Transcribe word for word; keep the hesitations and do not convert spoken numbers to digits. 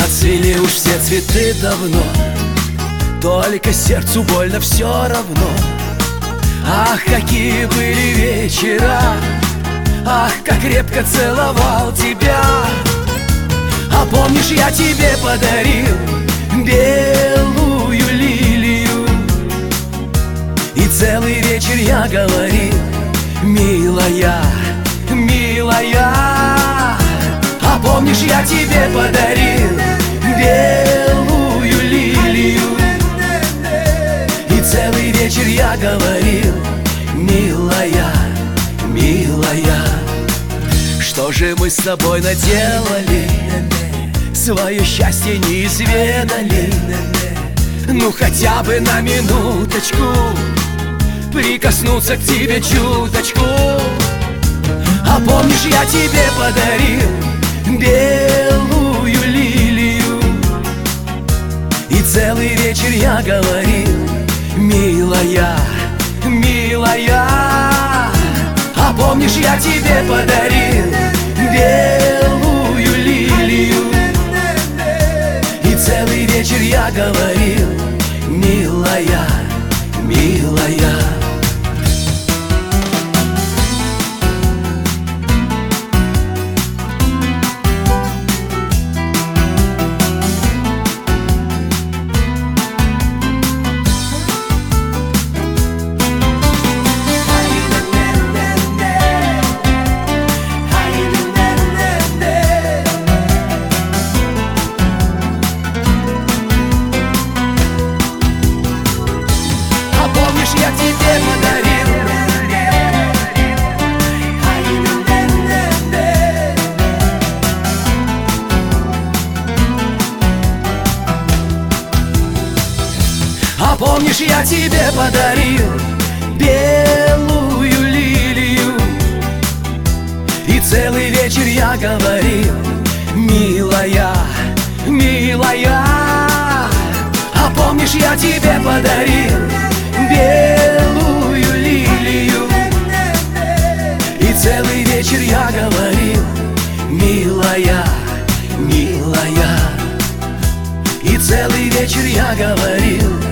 Отцвели уж все цветы давно, только сердцу больно все равно. Ах, какие были вечера, ах, как крепко целовал тебя. А помнишь, я тебе подарил белую лилию, и целый вечер я говорил: милая, милая. А помнишь, я тебе подарил белую лилию, и целый вечер я говорил: милая, милая. Что же мы с тобой наделали, свое счастье не изведали? Ну хотя бы на минуточку прикоснуться к тебе чуточку. А помнишь, я тебе подарил белую лилию, и целый вечер я говорил: милая, милая. А помнишь, я тебе подарил белую лилию, и целый вечер я говорил: милая, милая. Я тебе подарил А помнишь, я тебе подарил белую лилию, и целый вечер я говорил: милая, милая. А помнишь, я тебе подарил белую лилию, и целый вечер я говорил: милая, милая. И целый вечер я говорил: